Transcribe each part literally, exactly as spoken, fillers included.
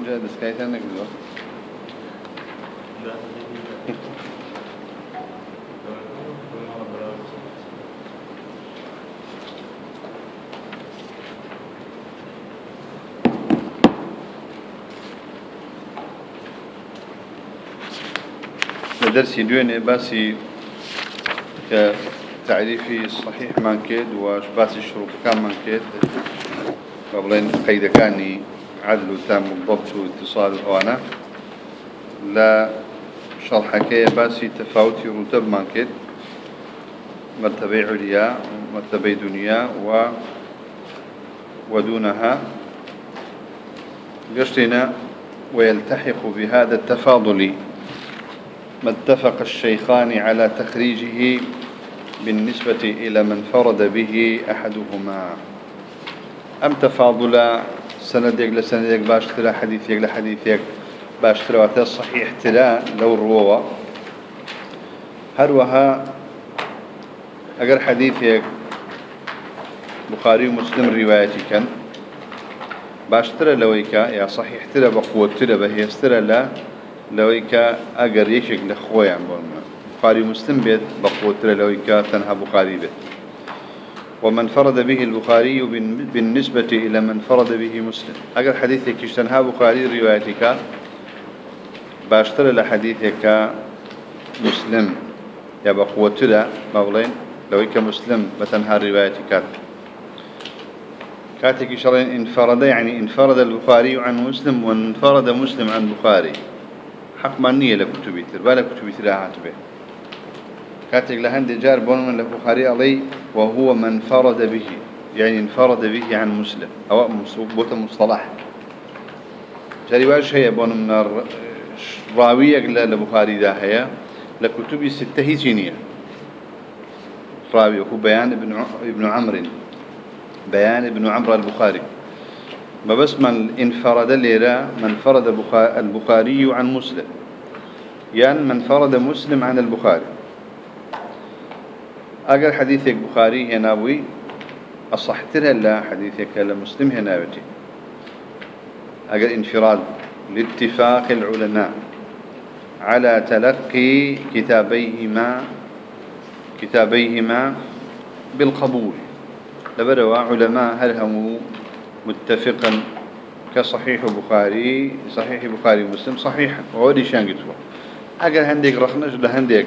جاء دسكايت أنا كذا درسي دوين باسي كتعريفي صحيح مانكيد واش باسي الشروط كان مانكيد قبلين قيد كاني عدل تام الضبط واتصال وانا لا شرح كي باسي تفاوتي رتب مانكيد مرتبة عليا مرتبة دنيا و ودونها قشتنا ويلتحق بهذا التفاضل ما اتفق الشيخان على تخريجه بالنسبة إلى من فرد به أحدهما أم تفاضل سنديك لسنديك باشترى حديثيك لحديثيك باشترى واتي الصحيح تلا لو الروى هروها أقر حديثيك بخاري ومسلم روايتي كان باشترى لويكا يا صحيح تلا بقوة تلا بهيسترى لا لويكا أجر يشك لخوي عم بقولنا بخاري مسلم بيت بقوتر لويكا تنها بخاري بيت ومن فرد به البخاري بالنسبة إلى من فرد به مسلم أجر حديثك تنها بخاري روايتك باشتر لحديثك مسلم يا بقوتر مولين لويكا مسلم بتنها روايتك كاتك شرين انفرد يعني انفرد البخاري عن مسلم وانفرد مسلم عن بخاري حق مانية لكتبي تربا لكتبي تراها به كاتق لهند جار بون من البخاري علي وهو من فرد به يعني انفرد به عن مسلم أو بوت مصطلح جاري واش هي بون من راوية للبخاري ده هي لكتبي ستة هجينية راوي هو بيان ابن ابن عمرو بيان ابن عمرو البخاري ما بس من انفرد ليرا من فرد البخاري عن مسلم يعني من فرد مسلم عن البخاري أقل حديثك بخاري هناوي أصحتها لا حديثك لمسلم هناوتي أقل انفراد لاتفاق العلماء على تلقي كتابيهما كتابيهما بالقبول لبروا علماء هل هم متفقا كصحيح بخاري صحيح بخاري مسلم صحيح وودي شان قلتوا أقل هنديك رخنج لهنديك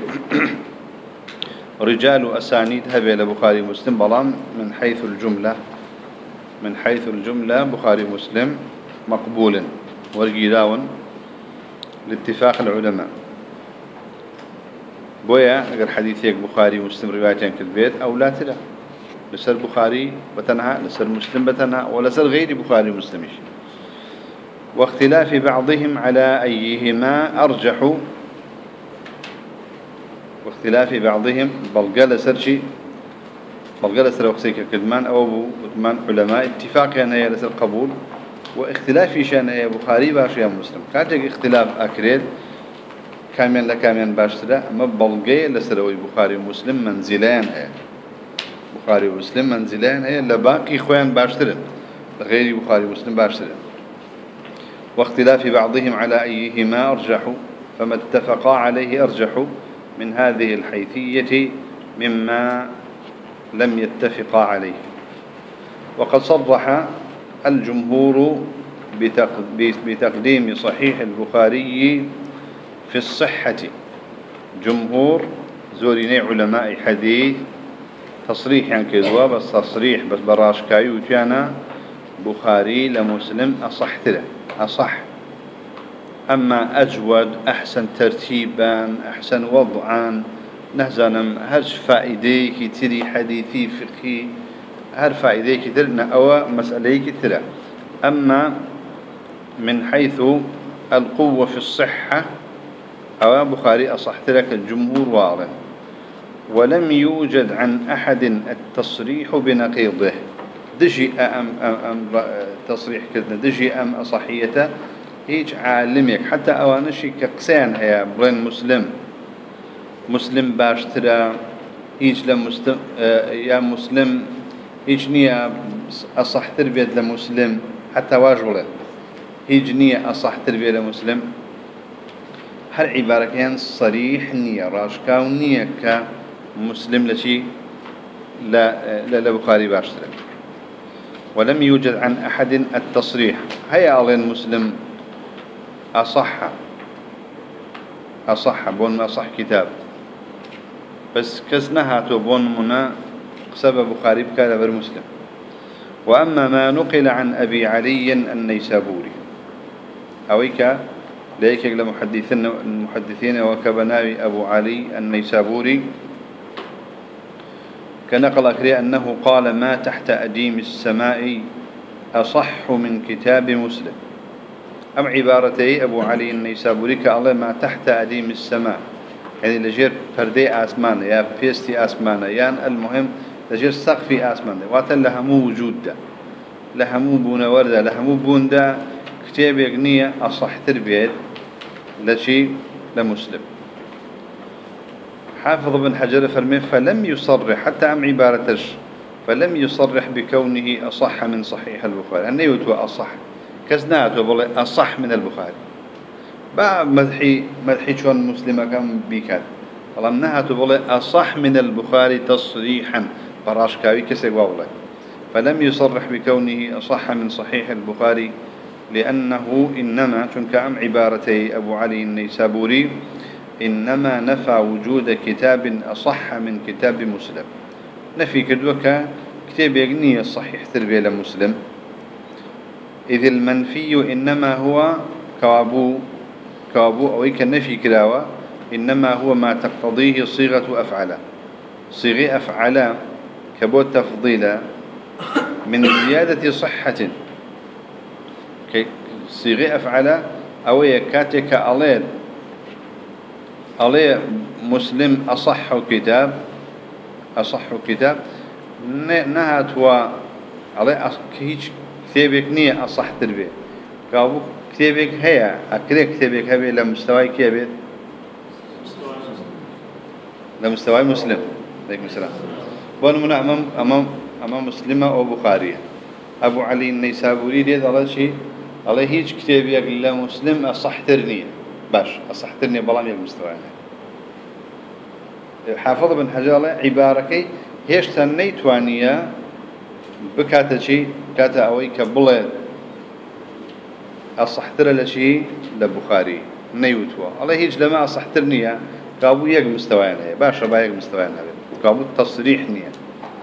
رجال أسانيد هبه لبخاري مسلم بلان من حيث الجملة من حيث الجملة بخاري مسلم مقبول ورقيلاون لاتفاق العلماء بويا أقل حديثيك بخاري مسلم روايتين كالبيت أو لا تلا لسر بخاري بتنها لسر مسلم بتنها ولسر غير بخاري مسلمش واختلاف بعضهم على أيهما أرجح واختلاف بعضهم بلقى لسر بلقى لسر وقسيك كدمان أو أبو كدمان علماء اتفاق أن هي لسر قبول واختلاف شان هي بخاري باش يا مسلم كاتك اختلاف أكريد كامل لكامل باشترا أما بلقى لسر بخاري مسلم منزلان هي بخاري ومسلم منزلان هي لباقي خوان باشترن غير بخاري ومسلم باشترن واختلاف بعضهم على أيهما أرجحوا فما اتفقا عليه أرجحوا من هذه الحيثية مما لم يتفقا عليه وقد صرح الجمهور بتقديم صحيح البخاري في الصحة جمهور زوريني علماء حديث تصريح يعني كذوا بس تصريح بس براش كايو كان بخاري لمسلم أصح تله أصح أما أجود أحسن ترتيبا أحسن وضعا نهزانم هرش فائدة كتير حديثي فقهي هر فائدة كتير أو مسألة كتير أما من حيث القوة في الصحة أو بخاري أصح تلك الجمهور واضح ولم يوجد عن أحد التصريح بنقيضه دجي أم, أم, أم تصريح كذا دجي أم أصحيته هيج عالمك حتى أوانشي كقسان هي برين مسلم مسلم باشترى هيج لمسلم يا مسلم هيج نية أصح تربية لمسلم حتى واجوله هيج نية أصح تربية لمسلم هر عبارة كان صريح نية راشكا ونية كمسلم لشي لا لا لبخاري باشترك ولم يوجد عن أحد التصريح هيا ألين مسلم أصح أصح بون ما صح كتاب بس كسنها تبون منا سبب بخاري بكذا بر مسلم. وأما ما نقل عن أبي علي النيسابوري أويك ليك لمحدثين المحدثين وكبناوي أبو علي النيسابوري كنقل أكري أنه قال ما تحت أديم السماء أصح من كتاب مسلم. أم عبارتي أبو علي النيسابوري كالله ما تحت أديم السماء يعني لجير فردي آسمان يا بيستي آسمان يعني المهم لجير سقف آسمان واتا لهمو وجود ده لهمو بون وردة لهمو بون ده كتاب يقنية أصح تربيت لشي لمسلم. حافظ بن حجر فرمي فلم يصرح حتى أم عبارتش فلم يصرح بكونه أصح من صحيح البخاري أنه يتوى أصح كزناته بل أصح من البخاري با مدحي مدحي شون مسلمة كان بيكاد والله نهاته بل أصح من البخاري تصريحا براشكاوي كسيق والله فلم يصرح بكونه أصح من صحيح البخاري لأنه إنما تنك أم عبارتي أبو علي النيسابوري إنما نفى وجود كتاب أصح من كتاب مسلم نفي كدوك كتاب يقني الصحيح تربية لمسلم إذ المنفي إنما هو كوابو كوابو أو كالنفي كلاوة إنما هو ما تقتضيه صيغة أفعل صيغة أفعل كبوت تفضيل من زيادة صحة صيغة أفعل أو يكاتك أليل ألي مسلم أصح كتاب أصح كتاب نهات و على هيج كتابك نية أصح تربية قابو كتابك هيا أكري كتابك هبي لمستوى كيبت لمستوى مسلم عليكم السلام بون أمام أمام أمام مسلمة أو بخاري أبو علي النيسابوري ديت على شيء على هيج كتابك لمسلم أصح ترنية باش أصح ترنية بلام المستوى حافظ بن حجر عباركي هيش تنيت وانيا بكاتا شي كاتا أوي كبلد أصحتر لشي لبخاري نيوتوا الله هيج لما أصحترنيا قابو يق مستوينا باش ربا يق مستوينا قابو تصريح نيا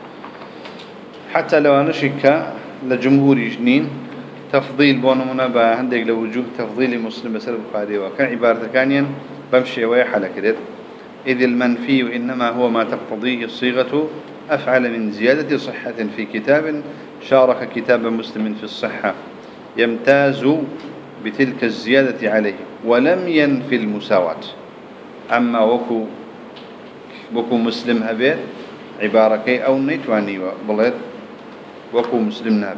حتى لو نشك لجمهور جنين تفضيل بونمنا عندك لوجوه تفضيل مسلم بسر البخاري وكان عبارة كانيا بمشي ويحل كده إذ المنفي إنما هو ما تقتضيه الصيغة أفعل من زيادة صحة في كتاب شارك كتاب مسلم في الصحة يمتاز بتلك الزيادة عليه ولم ينفي المساواة. أما وكو وكو مسلم هبيت عباركي أو نيتواني بلد وكو مسلم ناب.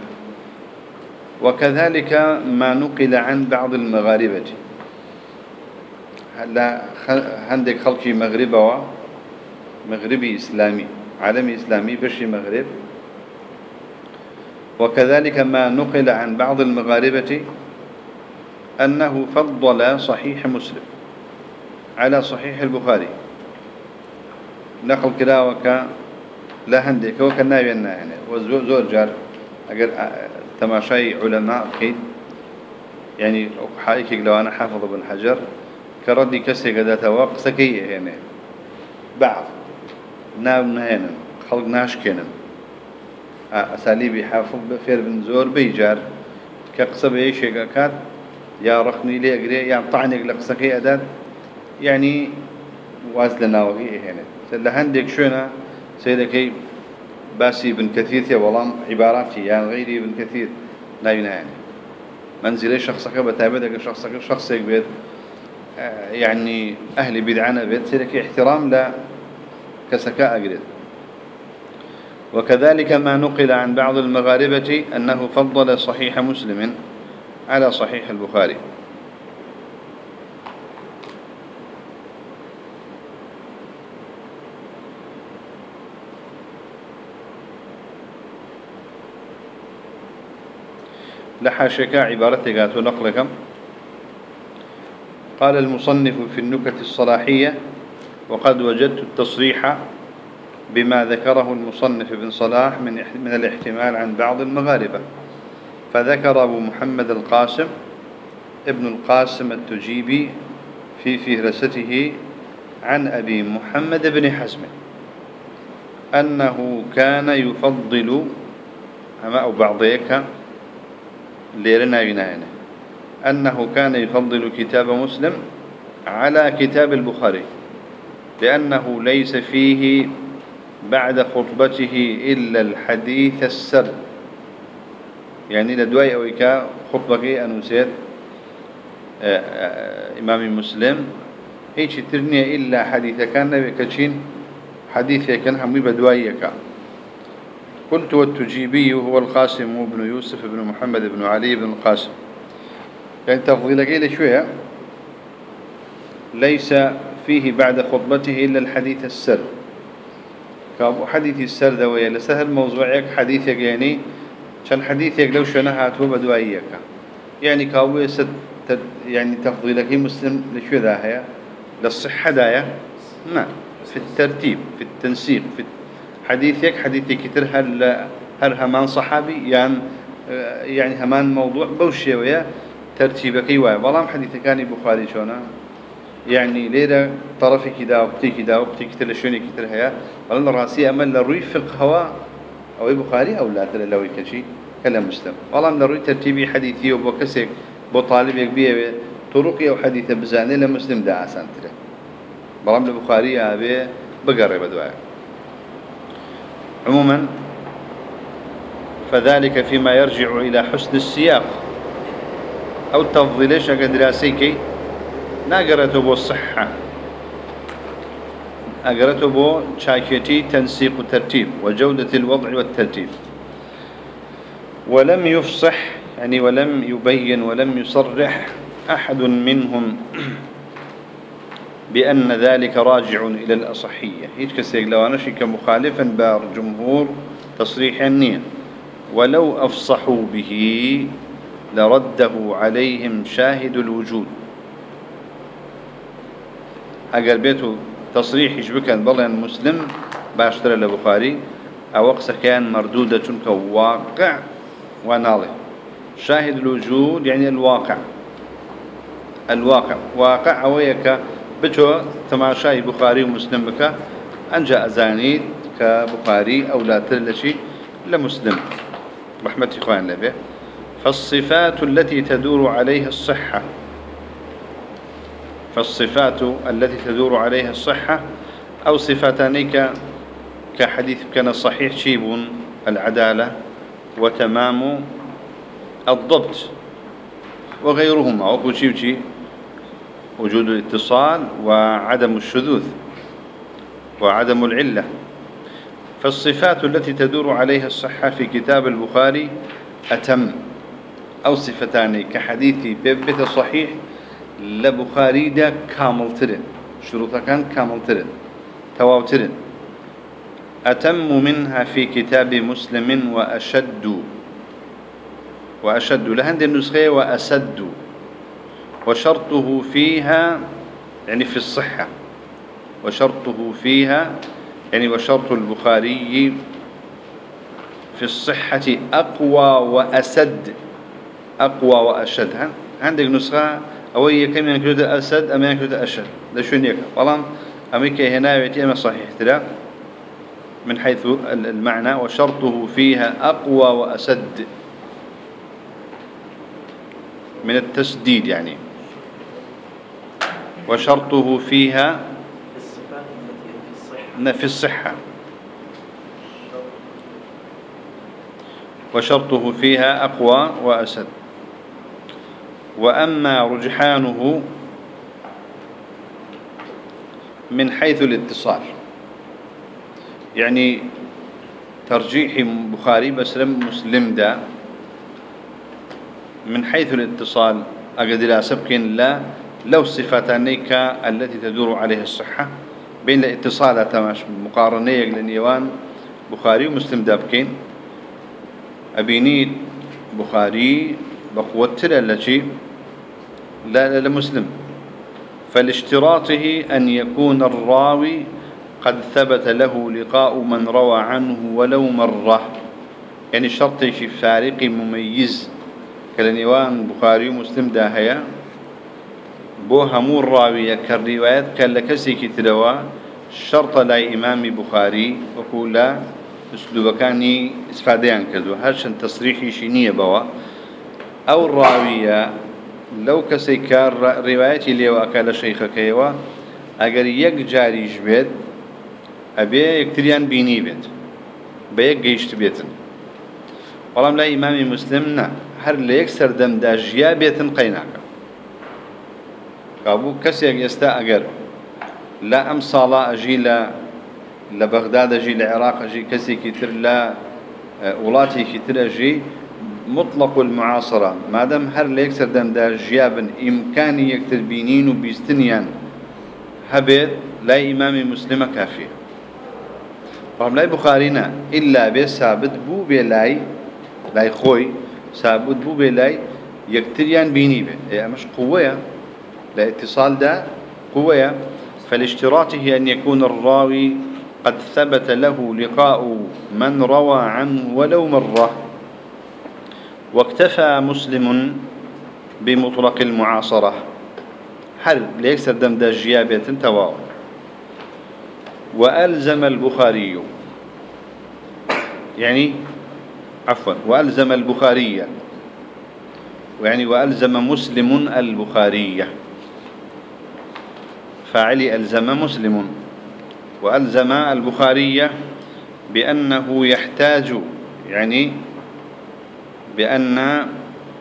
وكذلك ما نقل عن بعض المغاربة هلا عندك خلقي مغربة مغربي إسلامي عالمي إسلامي بشي مغرب. وكذلك ما نقل عن بعض المغاربة أنه فضل صحيح مسلم على صحيح البخاري نقل كلا وكا لا عندك وكا ينا يعني وزور جار أقل تماشي علماء خيد يعني حقيقي لو أنا حافظ بن حجر كردي كسي قداتا وقسكية يعني بعض ناو نهينا خلق ناشكينا أساليبي حافظ بفير بن زور بيجار كقصب أي شيء كات يا رخني لي أقري يا طعني لقسكية أداد يعني وازلنا وهي هنا سلا هندك شونا سيدكي باسي بن كثير يا والله عباراتي يعني غيري بن كثير لا يعني منزلي شخصك بتابدك شخصك شخصك بيت يعني أهل بدعنا بيت سيدك احترام لا كسكاء أقرد. وكذلك ما نقل عن بعض المغاربة أنه فضل صحيح مسلم على صحيح البخاري. لحاشك عبارتك ونقلكم. قال المصنف في النكت الصلاحية: وقد وجدت التصريح بما ذكره المصنف ابن صلاح من من الاحتمال عن بعض المغاربة، فذكر أبو محمد القاسم ابن القاسم التجيبي في فهرسته عن أبي محمد بن حزم أنه كان يفضل أما أو بعضيك ليرنا يناينه أنه كان يفضل كتاب مسلم على كتاب البخاري لأنه ليس فيه بعد خطبته إلا الحديث السر. يعني لدواي أويكا خطبة أنوسيت إمام مسلم هيك ترني إلا حديث كان نبي كتشين حديث كان همي بدوايك. قلت: والتجيبي هو القاسم بن يوسف بن محمد بن علي بن القاسم. يعني تفضيلك إلى شوية ليس فيه بعد خطبته إلا الحديث السر. كابو حديث السر دوية لسهل موضوعك حديثك يعني كان حديثك لو شنهات وبدوايك يعني كابو ست يعني تفضيلك مسلم لشو ذا هي للصحة داية ما في الترتيب في التنسيق في حديثك حديثك كتير هل هل همان صحابي يعني يعني همان موضوع بوشي ويا ترتيبك ويا والله حديثك كان بخاري شونا يعني ليلة طرفي كذا وقتي كذا وقتي كتير لشوني كتير هيا والله راسي أمل لروي فقه هوا أو بخاري أو لا ترى لو يكشي كلام مسلم والله من لروي ترتيبي حديثي وبكسك بطالب يكبيه طرقي أو حديث بزاني لمسلم دا عسان ترى برام البخاري أبي بقرب دواء. عموما فذلك فيما يرجع إلى حسن السياق أو التفضيلش دراسيكي ناقرته بو الصحة أقرته بو شاكيتي تنسيق الترتيب وجودة الوضع والترتيب. ولم يفصح يعني ولم يبين ولم يصرح أحد منهم بأن ذلك راجع إلى الأصحية. هيك كسيق لو أنا شيء كمخالفا بار جمهور تصريح النية ولو أفصحوا به لرده عليهم شاهد الوجود. أقل بيته تصريح يشبكا بالله مسلم باشترى البخاري أو أقصى كان مردودة كواقع وناظر. شاهد الوجود يعني الواقع الواقع واقع أويك بتو تماشاي بخاري ومسلم بك أنجا أزانيد كبخاري أو لا تلشي لمسلم رحمة إخوان لبه. فالصفات التي تدور عليها الصحة فالصفات التي تدور عليها الصحة أو صفتانك كحديث كان صحيح شيب العدالة وتمام الضبط وغيرهما وكل شيء وجود الاتصال وعدم الشذوذ وعدم العلة. فالصفات التي تدور عليها الصحة في كتاب البخاري أتم أو صفتان كحديث بيبت صحيح لبخاري دا كامل ترن شروطا كان كامل ترن تواو ترن. أتم منها في كتاب مسلم وأشد وأشد لهند النسخة وأسد وشرطه فيها يعني في الصحة وشرطه فيها يعني وشرط البخاري في الصحة أقوى وأسد أقوى وأشد. عندك نسخة أو هي كم ينكرد أسد أم ينكرد أشد ده شو نيك والله أمريكا هنا يأتي أما صحيح ترى من حيث المعنى وشرطه فيها أقوى وأسد من التسديد يعني وشرطه فيها في الصحة وشرطه فيها أقوى وأسد. وأما رجحانه من حيث الاتصال يعني ترجيح بخاري بسلم مسلم دا من حيث الاتصال أقد لا سبق لا لو صفاتانيك التي تدور عليها الصحة بين الاتصال تماش مقارنية لنيوان بخاري ومسلم دابكين أبينيت بخاري بقوتر التي لا لمسلم. فلاشتراطه أن يكون الراوي قد ثبت له لقاء من روى عنه ولو مرة، يعني شرط شي فارق مميز كالنيوان بخاري ومسلم داهية بو همور راوية كالروايات كان لكسي كتروا شرط لا إمام بخاري وكولا أسلوب كاني إسفاديان كذو هرشن تصريحي شينية بوا أو الراوية لو كسي كار روايتي ليوا أكال شيخ كيوا أجر يك جاري جبت أبي يكتريان بيني بيت بيك جيشت بيتن والله لا إمام مسلمنا هر ليك سردم دا جيا بيتن قيناك كابو كسي يستا أجر لا أم صلاة أجي لا لبغداد أجي لعراق أجي كسي كتر لا ولاتي كتر أجي مطلق المعاصرة ما دام هر ليك سردم دا جيابا إمكاني يكتر بينين وبيستنيان هبت لا إمام مسلم كافي رغم لا بخارينا إلا بس ثابت بو بلاي لاي خوي ثابت بو بلاي يكتريان بيني به يعني مش قوية لا اتصال ده قوية. فالاشتراطه أن يكون الراوي قد ثبت له لقاء من روى عنه ولو مرة. واكتفى مسلم بمطلق المعاصرة هل ليكسر دم دا جيابة تواو. وألزم البخاري يعني عفوا وألزم البخاري يعني وألزم مسلم البخاري فاعلي ألزم مسلم وألزم البخاري بأنه يحتاج يعني بأن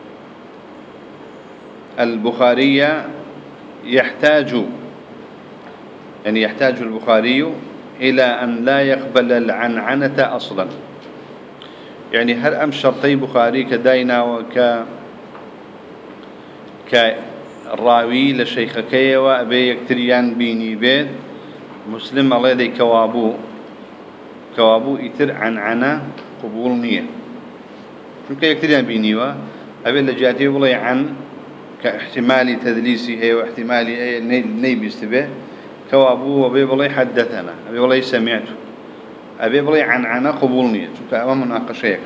البخاري يحتاج يعني يحتاج البخاري إلى أن لا يقبل العنعنة أصلا. يعني هل أم شرطي بخاري كداينا وك كراوي لشيخكي وأبي يكتريان بيني بيت مسلم الله يدي كوابو كوابو يتر عنعنة قبول نية شنك يكتريان بيني وأبي لجاتي والله عن كاحتمالي تدليسي هي واحتمالي هي نيبي استبه كوابو أبي والله حدثنا أبي والله سمعته أبي والله عن عنا قبولني شوف أمام مناقشيك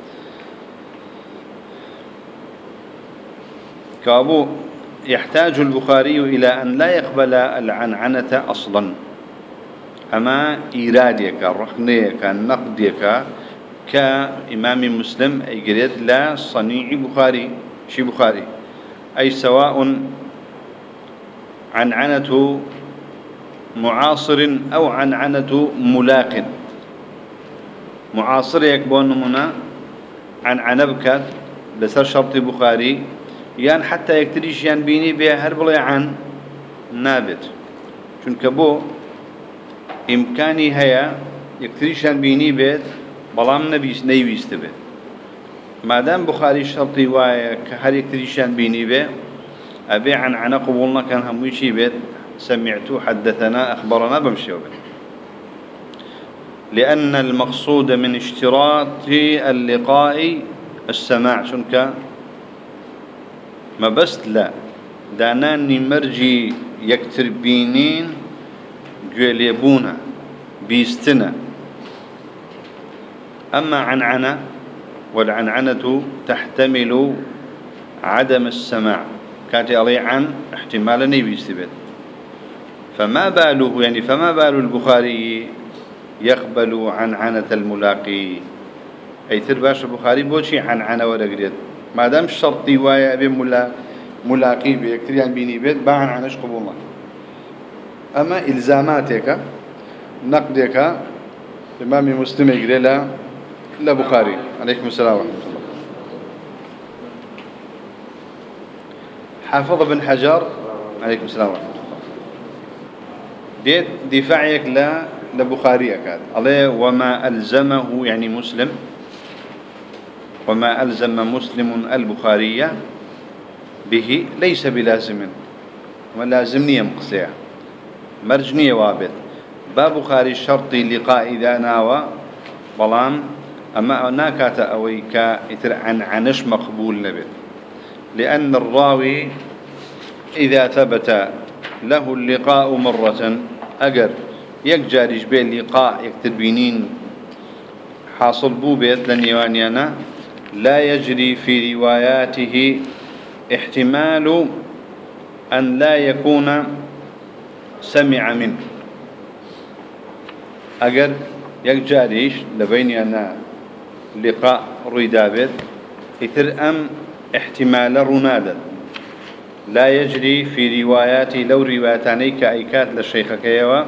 كوابو يحتاج البخاري إلى أن لا يقبل العنعنة أصلا أما إيرادك رخنيك نقدك كإمام مسلم أي قريت لا صنيع بخاري شي بخاري أي سواء عنعنة معاصر أو عنعنة ملاق معاصر يكبون منا عنعنة بكات لسر شرط بخاري يعني حتى يكتريش يعني بيني بها هربلي عن نابت چونك بو إمكاني هيا يكتريش يعني بيني بيت بلام نبيس نيويست بيت ما دام بخاري شرطي وايا كهر يكتريش يعني بيني بيت أبي عن عنا قبولنا كان هموي شي بيت سمعتو حدثنا أخبرنا بمشي وبيت. لأن المقصود من اشتراط اللقاء السماع شنك ما بس لا داناني مرجي يكتر بينين جوليبونا بيستنا. أما عنعنة والعنعنة تحتمل عدم السماع كاتي علي عن احتمال نيبيستبت فما باله يعني فما بال البخاري يقبل عنعنة الملاقي أي ترباش البخاري بوشي عنعنة ولا قريت ما دام شرطي وايا أبي ملا ملاقي بيكتريان بيني بيت باعن عنش قبولنا. أما إلزاماتك نقدك إمام مسلم يقري لا لا بخاري عليكم السلام ورحمة الله. حافظ بن حجر عليكم السلام ورحمة الله ديت دفاعك لا لبخاري أكاد عليه وما ألزمه يعني مسلم وما ألزم مسلم البخاري به ليس بلازم ولازمني مقصية مرجنية وابد باب بخاري الشرطي لقاء إذا ناوى بلان أما ناكات أوي كإتر عن عنش مقبول نبت لأن الراوي إذا ثبت له اللقاء مرة أجر يكجارج بين اللقاء يكتب بينين حاصل بو بيت لنيوانيانا لا يجري في رواياته احتمال أن لا يكون سمع منه أجر يكجاريش لبينيانا لقاء ريدابت إثر أم احتمال رنادا لا يجري في رواياته لو رواياتاني كأيكات للشيخ كيوا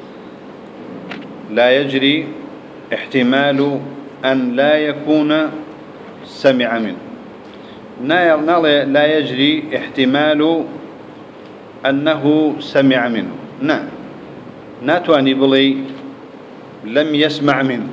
لا يجري احتمال أن لا يكون سمع منه لا يجري احتمال أنه سمع منه نعم ناتواني بلي لم يسمع منه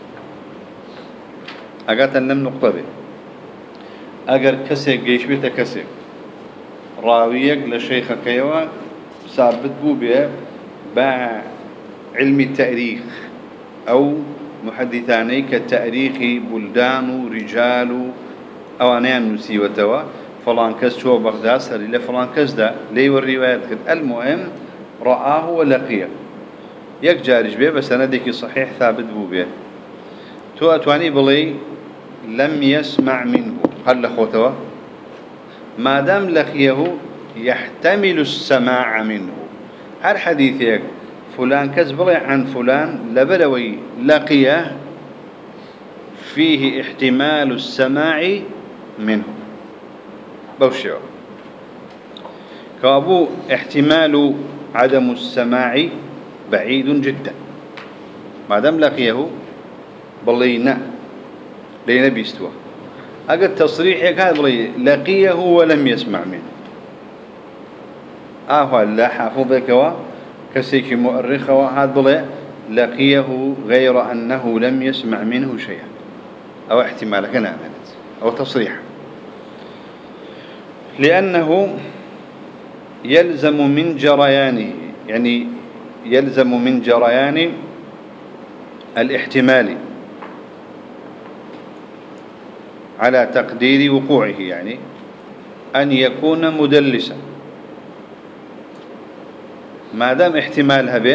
أقاتا لم نقطبه أقر كسيك جيش بيتا كسيك راويك لشيخ كيوا ثابت بو بيه باع علم التاريخ أو محدثاني كالتاريخ بلدان رجال أو أنيان نسيوتوا فلان كس شو بغداد سري لفلان كس دا لي والروايات المهم رآه ولقيه يك جارج بيه بس نديك صحيح ثابت بو بيه تو أتواني بلي لم يسمع منه هل لخوتوا ما دام لقيه يحتمل السماع منه هر حديثك فلان كذب عن فلان لبلوي لقيه فيه احتمال السماع منه بوشيو كابو احتمال عدم السماع بعيد جدا ما دام لقيه بلينا لينا بيستوى أقد تصريحك هذا بلي لقيه ولم يسمع منه آه لا حافظك و كسيك مؤرخ وهذا بلي لقيه غير أنه لم يسمع منه شيئا أو احتمال كنا أو تصريح لأنه يلزم من جريانه يعني يلزم من جريان الاحتمال على تقدير وقوعه يعني أن يكون مدلسا ما دام احتمالها به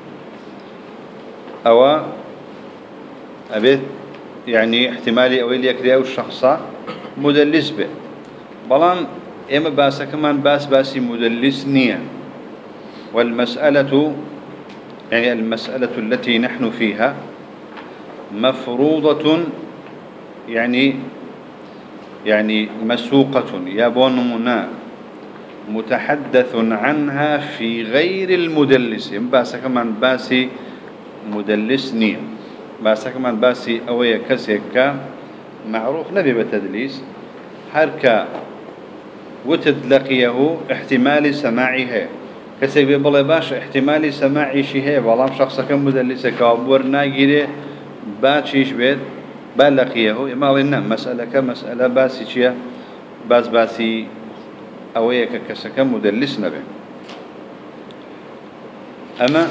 أو أبيت يعني احتمالي أولي يكريه الشخص مدلس به بلان إما باسا كمان باس باسي مدلس نية والمسألة يعني المسألة التي نحن فيها مفروضة يعني يعني مسوقة يابون منا متحدث عنها في غير المدلس باسا كمان باسي مدلس نية باسا كمان باسي أويا كسيكا معروف نبي بالتدليس هركا وتدلقيه احتمال سماعها كسيك بيبالي باش احتمال سماعي شيء والله شخصا كم مدلسة كابور ناقيري باتشيش بيت بلقيه إما لنا مسألة كمسألة باسي شيء باس باسي أويا كسكا مدلس نبي أما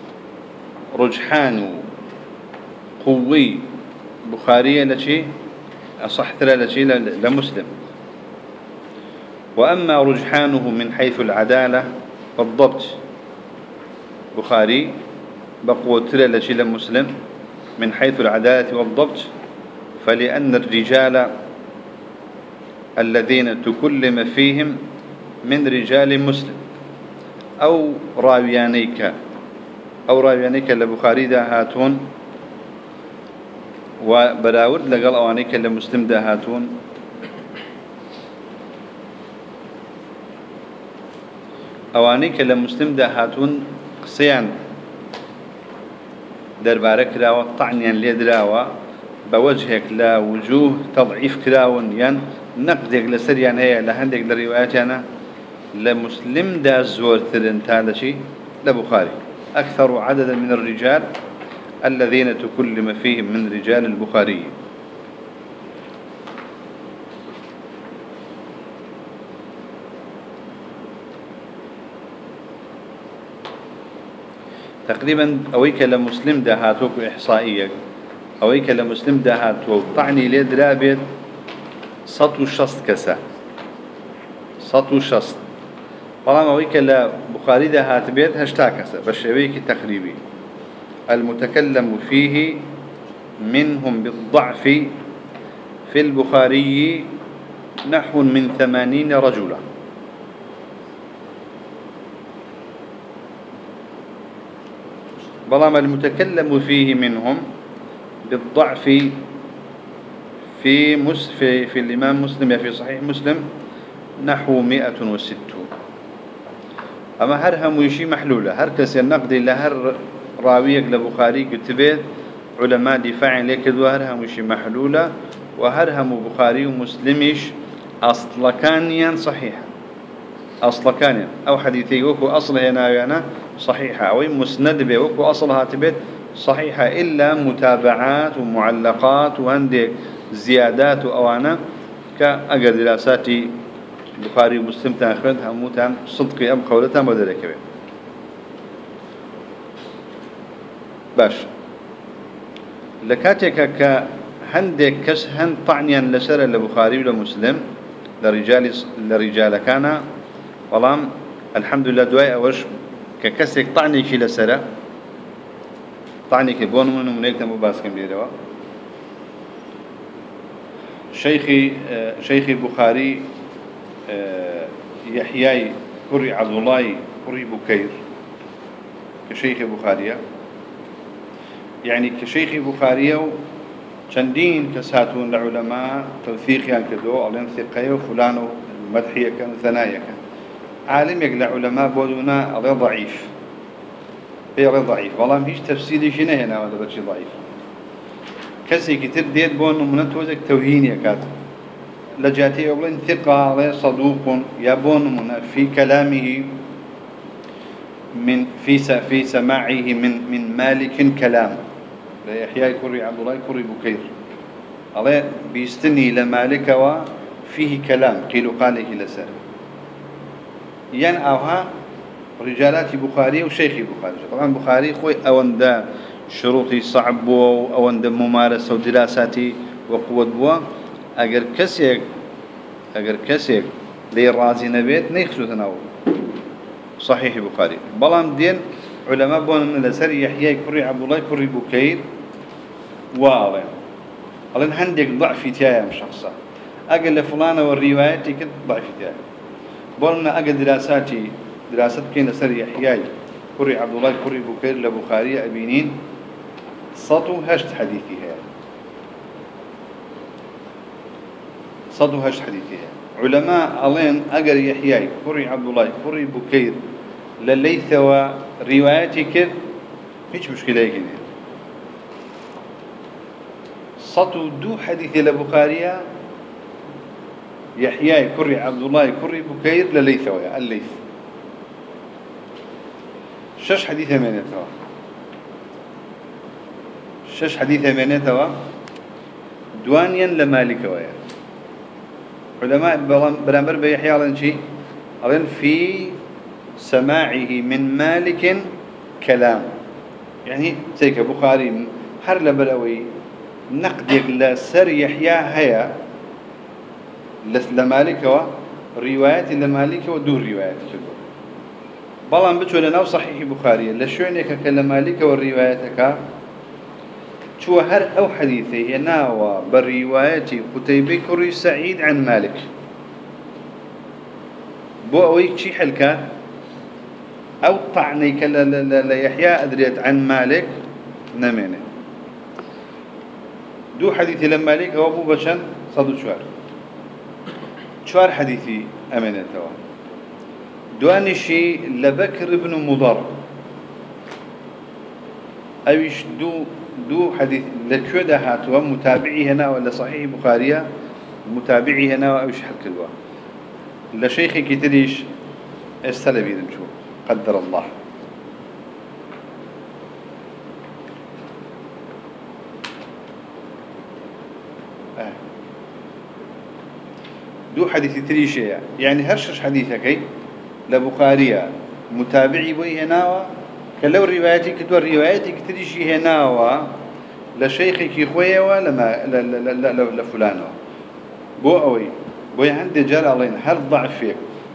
رجحان قوي بخارية لشي أصح ترى لشي لمسلم وأما رجحانه من حيث العدالة والضبط بخاري بقوة ترى لشي لمسلم من حيث العدالة والضبط فلأن الرجال الذين تكلم فيهم من رجال مسلم أو راويانيك أو راويانيك لبخاري داهاتون وبراورد لقال أوانيك لمسلم داهاتون أوانيك لمسلم داهاتون قصيان دربارك كراوة طعنيا ليدراوة بوجهك لا وجوه تضعيف كراون ين نقدك لسريان هي لهندك لرواياتنا لمسلم دا الزور ثرن هذا شيء لبخاري أكثر عددا من الرجال الذين تكلم فيهم من رجال البخاري تقريبا أويك لمسلم دا هاتوك إحصائيك أويك لمسلم دا هاتوك طعني ليد رابط سطو الشصط كسا سەد و شەست بەڵام ئەوەی کە لە بوخاری دا هاتبێت هەشتا کەسە بە شێوەیەکی تەقریبی المتكلم فيه منهم بالضعف في البخاري نحو من ثمانين رجلا بلام المتكلم فيه منهم بالضعف في مس في, في الإمام مسلم في صحيح مسلم نحو مئة وستون أما هر هموشي محلولة هر كسي النقد إلا هر راويك لبخاري كتبت علماء دفاع لك هر هموشي محلولة وهر هم بخاري ومسلمش أصل كانيا صحيحة أصل كانيا أو حديثي وكو أصل هنا يعني صحيحة أو مسند به وكو أصل هاتبت صحيحة إلا متابعات ومعلقات وهندي زيادات وأوانا كأجر دراساتي بخاري ومسلم تأخذ هموتان صدقي أم قولتان بدلك به باش لكاتك كهندك كس هند طعنيا لسر لبخاري ولمسلم لرجال لرجال كان والله الحمد لله دواء أوش ككسك طعني شي لسر طعني كبون من منيك تمو باسكم ليروا شيخي شيخي بخاري يحيى كري عبد الله كري بكير كشيخ بخاري يعني كشيخ بخاري چندين كساتون العلماء توثيق يعني كدو ألين ثقيه وفلان مدحيه كان ثنايا كان عالم يقل علماء بودونا ألين ضعيف هي غير ضعيف والله مفيش تفسيري شنو هنا هذا بشي ضعيف كسي كتير ديت بون من توزك توهين يا كاتب لجاتي يقولون ثقة غير صدوق يبون من في كلامه من في في سماعه من من مالك كلام يحيى كري عبد الله كري بكير الله بيستني لمالك وفيه كلام قيل قاله لسر ين أوها رجالات بخاري وشيخ بخاري طبعا بخاري خوي أوندا شروطي صعب وأوندا ممارسة ودراساتي وقوة بوا أجر كسيك أجر كسيك لي رازي نبيت نيخسو تناو صحيح بخاري بلام دين علماء بون من لسر يحيى كري عبد الله كري بكير واضح ألين عندك ضعف تيايا من شخصا أقل لفلان والروايات كد ضعف تيايا بولنا أقل دراساتي دراسات كين لسر يحيى كري عبد الله كري بكير لبخاري أبينين صدو هشت حديثي هي صدو هشت حديثي هي علماء ألين أقل يحيى كري عبد الله كري بكير لليث ورواياتي كد هيش مشكلة يكيني صدو دو حديث لبخاري يحيى كري عبد الله كري بكير لليث ويا الليث شش حديث منيتوا شش حديث منيتوا دوانيا لمالك ويا علماء برامبر بيحيى على شيء على في سماعه من مالك كلام يعني زيك بخاري حر لبلوي نقدك لسر يحيى هيا لمالك وروايات لمالك ودور روايات بلان بتو لنا صحيح بخاري لشونك كلمالك والرواياتك شو هر أو حديثي يناوى بالروايات قتيبي كري سعيد عن مالك بو أويك شي حلكات أو طعنيك ليحيى أدريت عن مالك نمينه دو حديثي لما مالك هو أبو بشن صدو شوار شوار حديثي أمينة توا دواني شي لبكر بن مضر أويش دو دو حديث لكودا هاتوا متابعي هنا ولا صحيح بخارية متابعي هنا وأويش حكلوا لشيخي كتريش استلبي نشوف قدر الله آه. دو حديث تريشيا يعني هرشش حديثك لبخارية متابعي بوي هناوا كلو رواياتي كتو رواياتي كتريشي هناوا لشيخك خويا ولا ما لا لا لا لا لفلانه بو اوي بو عندي جال الله هل ضعف فيك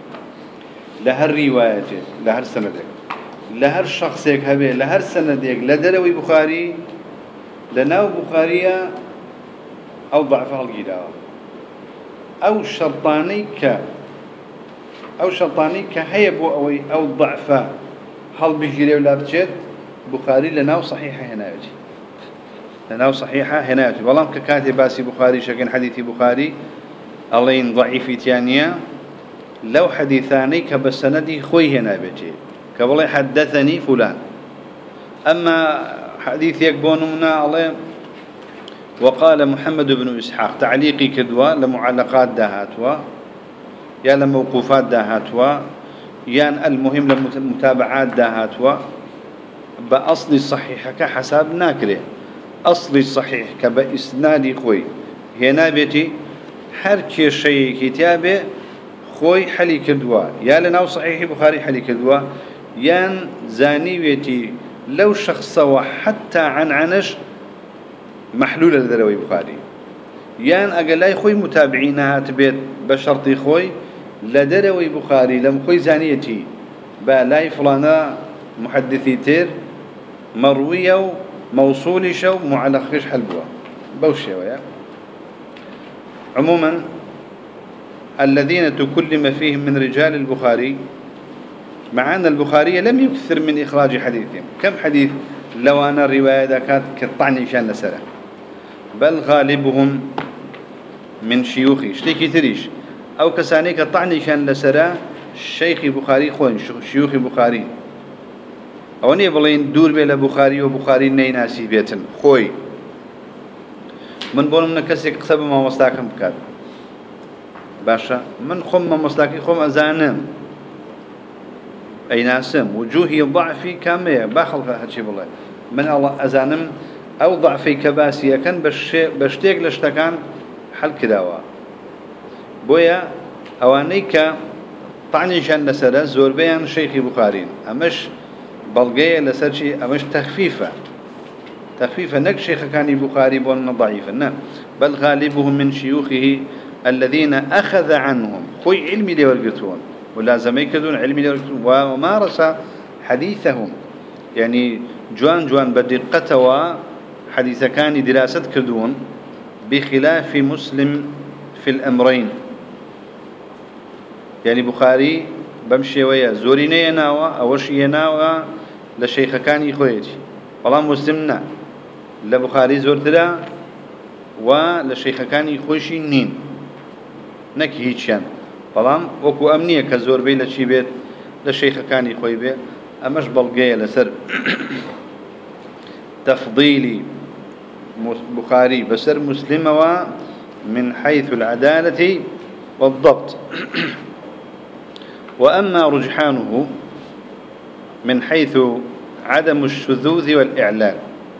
لهر روايته لهر سندك لهر شخصيك هبه لهر سندك لدروي بخاري لناو بخارية أو ضعفها الجداوة أو شرطاني ك أو شرطاني كهيبو أو أو ضعفه هل بيجري ولا بتشد بخاري لناو صحيحة هنا يجي لناو صحيحة هنا يجي والله ككاتب باسي بخاري شكل حديثي بخاري الله ضعيف تيانية لو حديثاني كبسندي خوي هنا بيجي كبالله حدثني فلان أما حديث يكبون منا الله وقال محمد بن إسحاق تعليقي كدوا لمعلقات دهاتوا يا لموقوفات دهاتوا يان المهم للمتابعات دهاتوا بأصل الصحيح كحساب ناكره أصل الصحيح كبإسنادي خوي هنا بيتي حركي شيء كتابه خوي حلي كدوا يا لناو صحيح بخاري حلي كدوا يان زانيويتي لو شخص حتى عن عنش محلول لدروي بخاري يان أقلاي خوي متابعينها تبيت بشرطي خوي لدروي بخاري لم خوي زانيتي بالاي فلانا محدثي تير مروية موصولي شو معلقش حلبوه بوشي ويا عموما الذين تكلم فيهم من رجال البخاري مع أن البخاري لم يكثر من إخراج حديثهم كم حديث لو أنا الرواية كانت كالطعن شان لسرة بل غالبهم من شيوخي اشتكي تريش أو كسانيك الطعن شان لسرة الشيخ بخاري خوين شيوخ بخاري أو أني بلين دور بلا بخاري وبخاري نيناسي بيتن خوي من بول من كسيك قصب ما مصداكم بكاد باشا من خم ما مصداكي خم أزانم أي ناسم وجوهي ضعفي كامية باخل هالشي بالله من الله أزانم أو ضعفي كباسية كان بش بشتيق لشتكان حل كداوا بويا أوانيك طعني شان لسرة زور بيان شيخي بخارين أمش بلغية لسرشي أمش تخفيفة تخفيفة نك شيخ كان بخاري بولنا ضعيفا نعم بل غالبهم من شيوخه الذين أخذ عنهم خوي علمي لي والقرتون ولازم يكدون علمي لي والقرتون ومارس حديثهم يعني جوان جوان بدقته وحديث كان دراسة كدون بخلاف مسلم في الأمرين يعني بخاري بمشي ويا زوريني يناوى أوشي يناوى لشيخ كان يخويتي والله مسلمنا لبخاري زورتلا ولشيخ كان يخوشي نين نكي هيتشان فلام وكو أمنية كزور بي لشي بيت لشيخ كان يخوي بي أمش بلقية لسر تفضيلي بخاري بسر مسلمة من حيث العدالة والضبط وأما رجحانه من حيث عدم الشذوذ والإعلان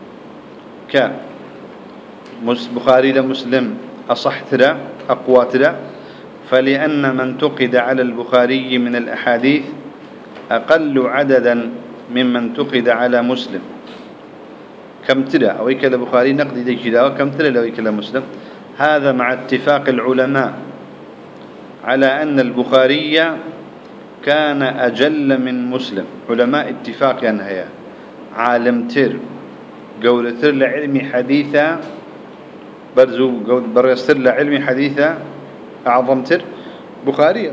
كبخاري لمسلم أصحترا أقواترا فلأن من تقد على البخاري من الأحاديث أقل عددا ممن تقد على مسلم كم ترى أو يكلا بخاري نقد دي كده كم ترى لو يكلا مسلم هذا مع اتفاق العلماء على أن البخاري كان أجل من مسلم علماء اتفاق أنها عالم تر قولتر لعلم حديثة برزو برستر لعلم حديثة أعظم تر بخاري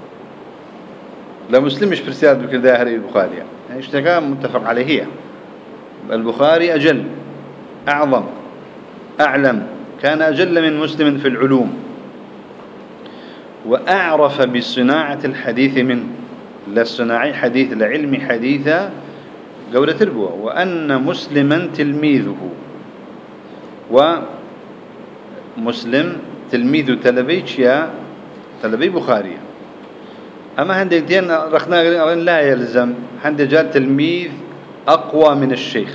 لا مسلم مش برسالة بكذا هري البخاري يعني اشتكى متفق عليه البخاري أجل أعظم أعلم كان أجل من مسلم في العلوم وأعرف بصناعة الحديث منه للصناعي حديث لعلم حديثة قولة تربوة وأن مسلما تلميذه ومسلم تلميذ تلبيش يا تلبي بخاري أما عندك دين رخنا لا يلزم عند جاء تلميذ أقوى من الشيخ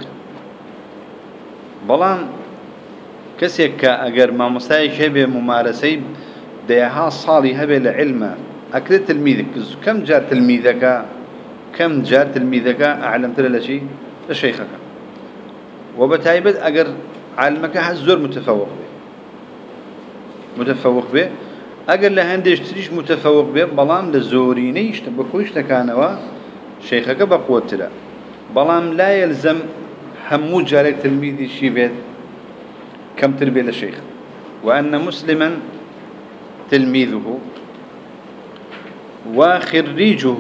بلان كسيك أجر ما مستعيش هبه ممارسي ديها صالي هبه لعلمه أكيد تلميذك كم جاء تلميذك كم جاء تلميذك أعلمت له شيء لشيخك وبتايبت أجر علمك هالزور متفوق به متفوق به أقل لهندش تريش متفوق به بلام للزورينيش تبكويش تكانوا شيخك بقوة لا بلام لا يلزم همو جارك تلميذي شيبت كم تربية للشيخ وأن مسلما تلميذه وخريجه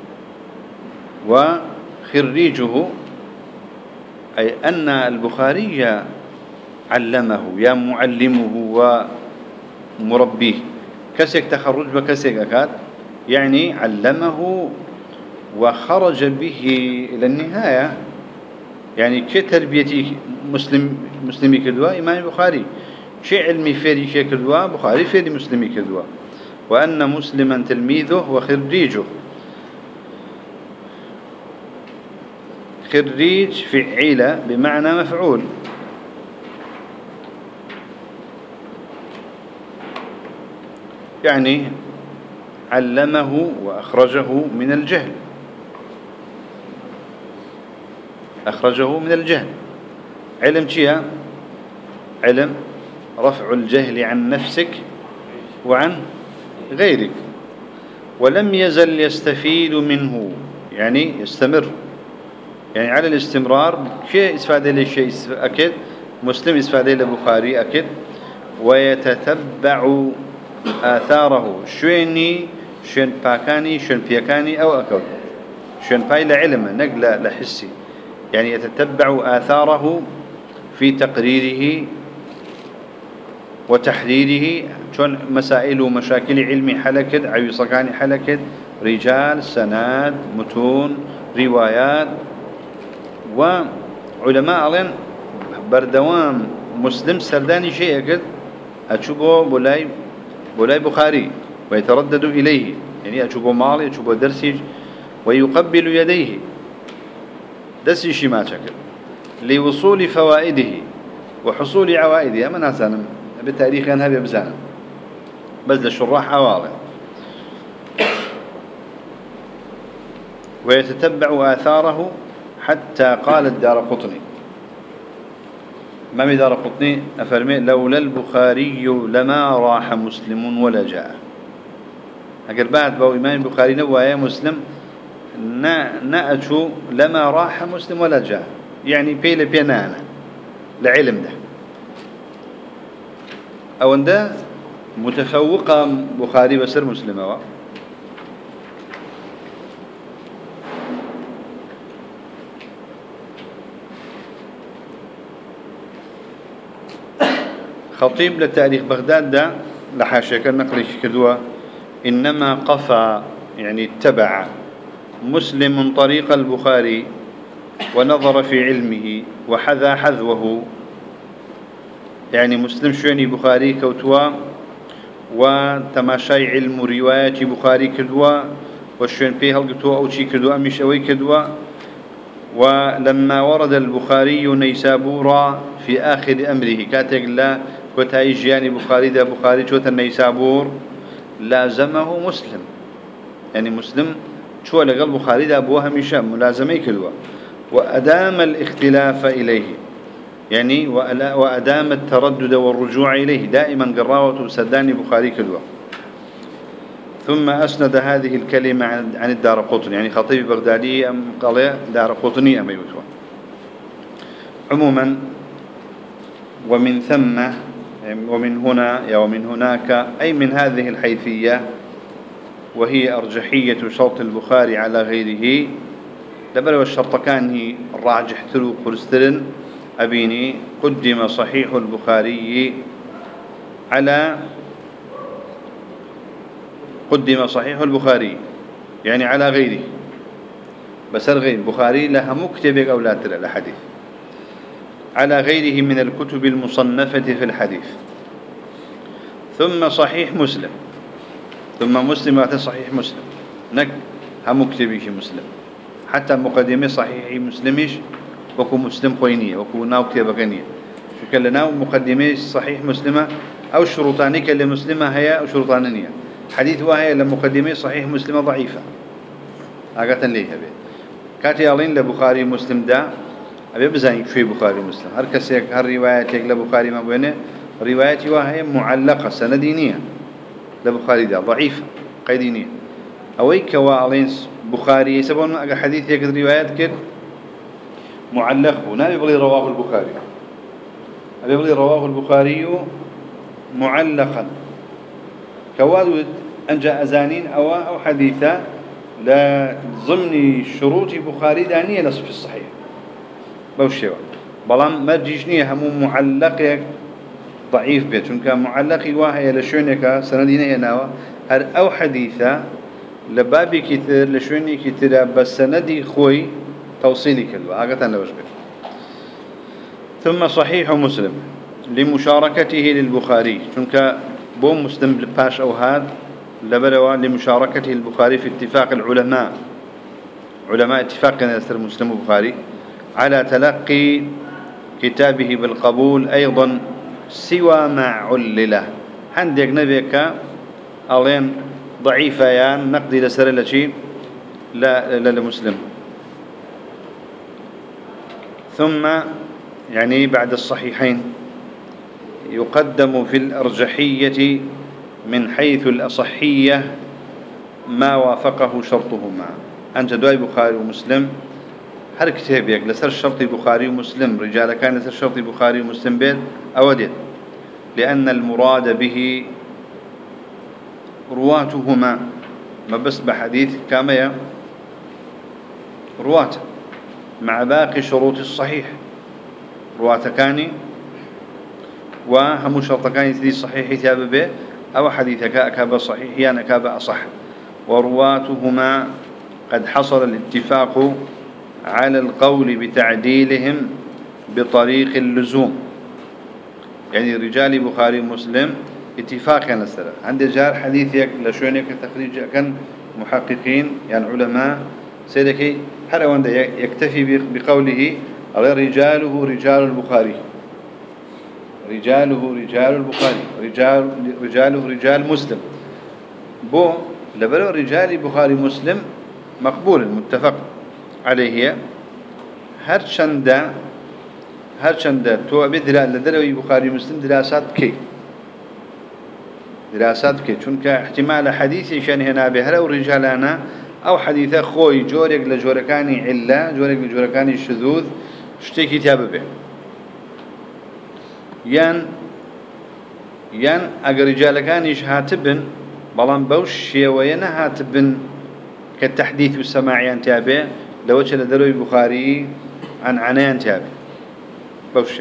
وخريجه أي أن البخاري علمه يا معلمه ومربيه كسك تخرج بكسك أكاد يعني علمه وخرج به إلى النهاية يعني كتربية مسلم مسلمي كدوا إمام البخاري شيء علمي فيري شيء كدوا بخاري فيري مسلمي كدوا وأن مسلما تلميذه وخريجه خريج فعيلة بمعنى مفعول يعني علمه وأخرجه من الجهل أخرجه من الجهل علم شيء علم رفع الجهل عن نفسك وعن غيرك ولم يزل يستفيد منه يعني يستمر يعني على الاستمرار شيء استفاده لشيء أكيد مسلم استفاده لبخاري أكيد ويتتبع آثاره شويني شوين باكاني شوين بيكاني أو أكود شوين باي لعلم نقل لحسي يعني يتتبع آثاره في تقريره وتحريره شون مسائل ومشاكل علمي حلكت عويصكاني حلكت رجال سناد متون روايات وعلماء ألين بردوام مسلم سرداني شيء أكد أتشبه بولاي بولاي بخاري ويتردد إليه يعني أتشبه مالي أتشبه درسي ويقبل يديه درسي شما شكل لوصول فوائده وحصول عوائده أما ناسانا بالتاريخ أنها بيبزانا بس للشراح عوالي ويتتبع آثاره حتى قال الدارقطني ما دار قطني أفرمي لولا البخاري لما راح مسلم ولا جاء أقل بعد بو إمام البخاري نوايا مسلم نأتشو لما راح مسلم ولا جاء يعني بيل بينانا لعلم ده أو أن ده متفوقة بخاري بسر مسلمة خطيب لتاريخ بغداد ده لحاشيك النقل كدوة إنما قفى يعني اتبع مسلم طريق البخاري ونظر في علمه وحذا حذوه يعني مسلم شويني بخاري كوتوا وتماشي علم رواية بخاري كدوا وشوين بيه هلقتوا أو شي كدوا أمش أوي كدوا ولما ورد البخاري نيسابورا في آخر أمره كاتق الله كتاي جياني بخاري ده بخاري شوت النيسابور لازمه مسلم يعني مسلم شو لقى البخاري ده أبوها مشام ملازمي كدوا وأدام الاختلاف إليه يعني وأدام التردد والرجوع إليه دائما قراوة وسداني بخاري كدوا ثم أسند هذه الكلمة عن الدارقطني يعني خطيب بغدادي أم قال دارقطني أم يوتوا عموما ومن ثم ومن هنا ومن هناك أي من هذه الحيثية وهي أرجحية شرط البخاري على غيره لبلو الشرط كان هي الراجح تلو قرسترن أبيني قدم صحيح البخاري على قدم صحيح البخاري يعني على غيره بس الغير البخاري لها مكتبة أو لا ترى الحديث على غيره من الكتب المصنفة في الحديث ثم صحيح مسلم ثم مسلم صحيح مسلم نك هم مكتبه مسلم حتى مقدمة صحيح مسلمش وكو مسلم خوينية وكو ناو كتابة غنية شو كان لنا مقدمة صحيح مسلمة أو شروطاني كاللي مسلمة هي أو شروطانية حديث وهي لمقدمة صحيح مسلمة ضعيفة أقاتن ليه هبه كاتي ألين لبخاري مسلم دا أبي بزاين شوي بخاري مسلم هر كسيك هر رواياتك لبخاري ما بينه رواياتي وهي معلقة سندينية لبخاري ده ضعيف قيدينية أوي كوالين بخاري يسبون أجا حديث يقدر روايات كده معلق هنا يبغي رواه البخاري يبغي رواه البخاري معلقا كواد أنجا أزانين أو أو حديثا لا ضمن شروط بخاري دانية لصف الصحيح بوشيوا بلام مرجيشنية هم معلق ضعيف بيت شون كان معلق واهي لشونك سندين هنا هر أو حديثا لبابي كتير لشوني كتير بس سندي خوي توصيلي كلوا عقدنا لوش بيت ثم صحيح مسلم لمشاركته للبخاري شون كان بو مسلم باش أو هاد لبلوا لمشاركته البخاري في اتفاق العلماء علماء اتفاق كان يستر مسلم البخاري على تلقي كتابه بالقبول أيضا سوى ما علله عندك نبيك ألين ضعيفة يعني نقدي لسر لشي لا لا لمسلم ثم يعني بعد الصحيحين يقدم في الأرجحية من حيث الأصحية ما وافقه شرطهما أنت دواي بخاري ومسلم هر كتابك لسر شرط بخاري ومسلم رجال كان لسر شرط بخاري ومسلم بيت أودت لأن المراد به رواتهما ما بس بحديث كامية روات مع باقي شروط الصحيح روات كاني وهم شرط كاني تدي صحيح يتابع به أو حديثك أكاب صحيح يعني أكاب أصح ورواتهما قد حصل الاتفاق على القول بتعديلهم بطريق اللزوم يعني رجال بخاري ومسلم اتفاقا نسلا عند جار حديثك لشونك تخريج كان محققين يعني علماء سيدك هذا وند يكتفي بقوله رجاله رجال البخاري رجاله رجال البخاري رجال رجاله رجال مسلم بو لبلو رجال بخاري مسلم مقبول متفق عليه هرشندا هرشندا تو بدرا لدروي بخاري مسلم دراسات كي دراسات كي چونك احتمال حديثي شان هنا بهلا ورجالنا او حديث خوي جورك لجوركاني عله جورك لجوركاني شذوذ شتي كتاب به يان يان اگر رجالكانيش هاتبن بلان بوش وينا هاتبن كالتحديث والسماعيان تابع لوجه لدروي بخاري عن عنان تابع بوش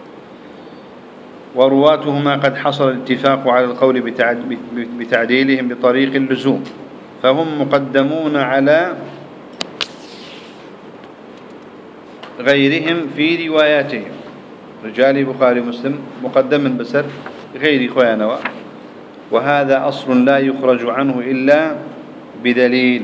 ورواتهما قد حصل الاتفاق على القول بتعديلهم بطريق اللزوم فهم مقدمون على غيرهم في رواياتهم رجال بخاري مسلم مقدم بسر غير خوانوا وهذا أصل لا يخرج عنه إلا بدليل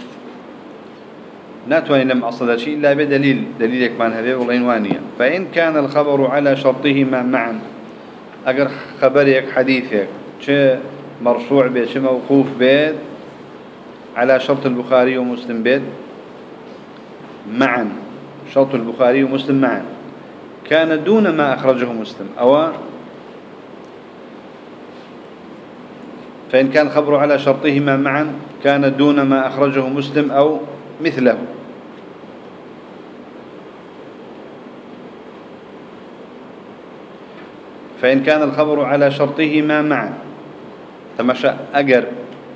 ناتواني لم أصل شيء إلا بدليل دليلك من هذه والعنوانية فإن كان الخبر على شرطهما معا أجر خبرك حديثك شيء مرفوع بيت شيء موقوف بيت على شرط البخاري ومسلم بيت معا شرط البخاري ومسلم معا كان دون ما أخرجه مسلم أو فإن كان خبر على شرطهما معا كان دون ما أخرجه مسلم أو مثله فإن كان الخبر على شرطهما معا تمشى أجر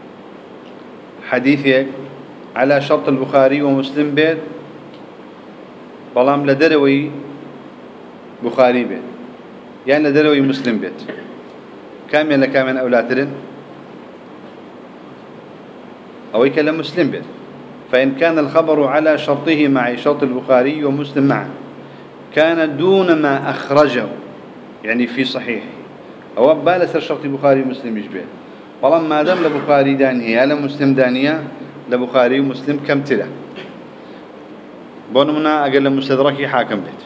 حديثك على شرط البخاري ومسلم بيت بلام لدروي بخاري بيت يعني لدروي مسلم بيت كامل كامل أولادرن أو يكلم مسلم بيت فإن كان الخبر على شرطه مع شرط البخاري ومسلم معا كان دون ما أخرجه يعني في صحيح أو بالسر شرط البخاري ومسلم يشبه والله ما دام لبخاري دانية على مسلم دانية لبخاري ومسلم كم تلا بونمنا أقل مستدركي حاكم بيت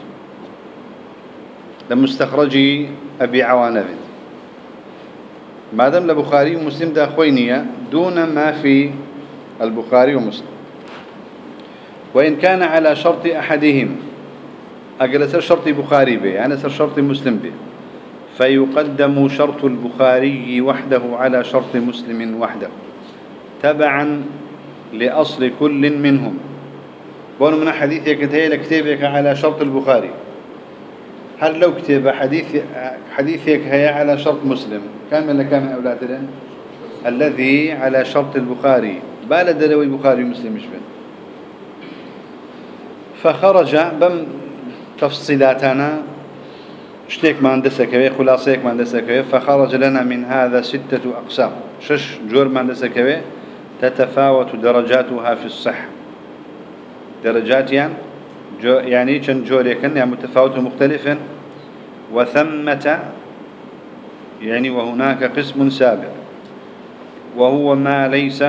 لمستخرجي أبي عوانة بيت ما دام لبخاري ومسلم دا خوينية دون ما في البخاري ومسلم وإن كان على شرط أحدهم أقل سر شرط بخاري به يعني سر شرط مسلم به فيقدم شرط البخاري وحده على شرط مسلم وحده تبعا لأصل كل منهم. بون من حديثك كتير لكتابك على شرط البخاري، هل لو كتب حديث حديثك هي على شرط مسلم كان من كان أولادنا الذي على شرط البخاري بالد لو البخاري مسلم مش بين، فخرج بم تفصيلاتنا شتيك ما هندسة خلاصيك ما هندسة، فخرج لنا من هذا ستة أقسام، شش جور ما هندسة تتفاوت درجاتها في الصحة. درجات يعني جو يعني كان جور كان يعني متفاوت ومختلف، وثمة يعني وهناك قسم سابع وهو ما ليس